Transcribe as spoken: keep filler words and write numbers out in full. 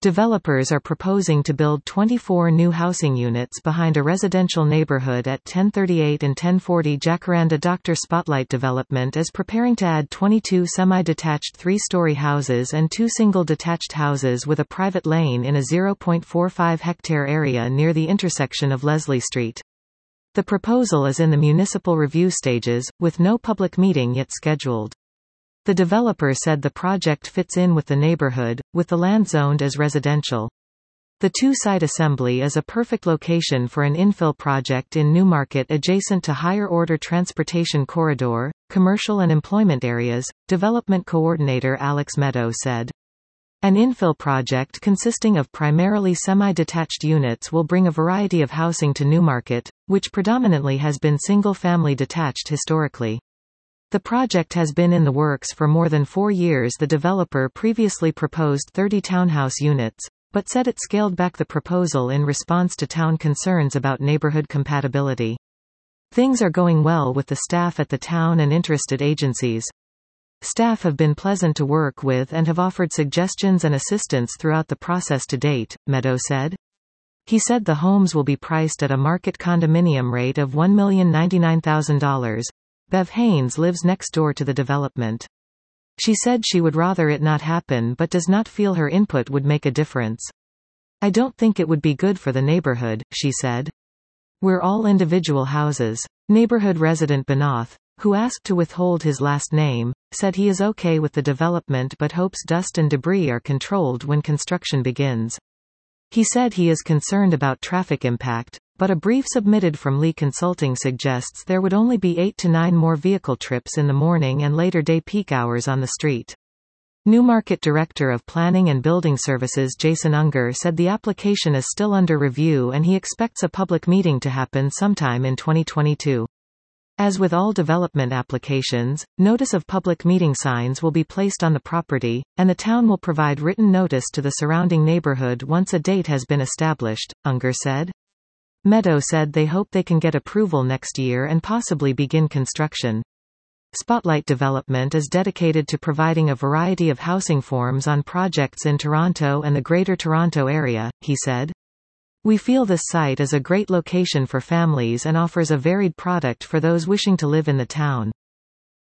Developers are proposing to build twenty-four new housing units behind a residential neighborhood at ten thirty-eight and ten forty Jacaranda. Doctor Spotlight Development is preparing to add twenty-two semi-detached three-story houses and two single detached houses with a private lane in a zero point four five hectare area near the intersection of Leslie Street. The proposal is in the municipal review stages, with no public meeting yet scheduled. The developer said the project fits in with the neighborhood, with the land zoned as residential. The two-site assembly is a perfect location for an infill project in Newmarket adjacent to higher-order transportation corridor, commercial and employment areas, development coordinator Alex Meadow said. An infill project consisting of primarily semi-detached units will bring a variety of housing to Newmarket, which predominantly has been single-family detached historically. The project has been in the works for more than four years. The developer previously proposed thirty townhouse units, but said it scaled back the proposal in response to town concerns about neighborhood compatibility. Things are going well with the staff at the town and interested agencies. Staff have been pleasant to work with and have offered suggestions and assistance throughout the process to date, Meadow said. He said the homes will be priced at a market condominium rate of one million ninety-nine thousand dollars. Bev Haynes lives next door to the development. She said she would rather it not happen but does not feel her input would make a difference. I don't think it would be good for the neighborhood, she said. We're all individual houses. Neighborhood resident Benoth, who asked to withhold his last name, said he is okay with the development but hopes dust and debris are controlled when construction begins. He said he is concerned about traffic impact, but a brief submitted from Lee Consulting suggests there would only be eight to nine more vehicle trips in the morning and later day peak hours on the street. Newmarket Director of Planning and Building Services Jason Unger said the application is still under review and he expects a public meeting to happen sometime in twenty twenty-two. As with all development applications, notice of public meeting signs will be placed on the property, and the town will provide written notice to the surrounding neighborhood once a date has been established, Unger said. Meadow said they hope they can get approval next year and possibly begin construction. Spotlight Development is dedicated to providing a variety of housing forms on projects in Toronto and the Greater Toronto Area, he said. We feel this site is a great location for families and offers a varied product for those wishing to live in the town.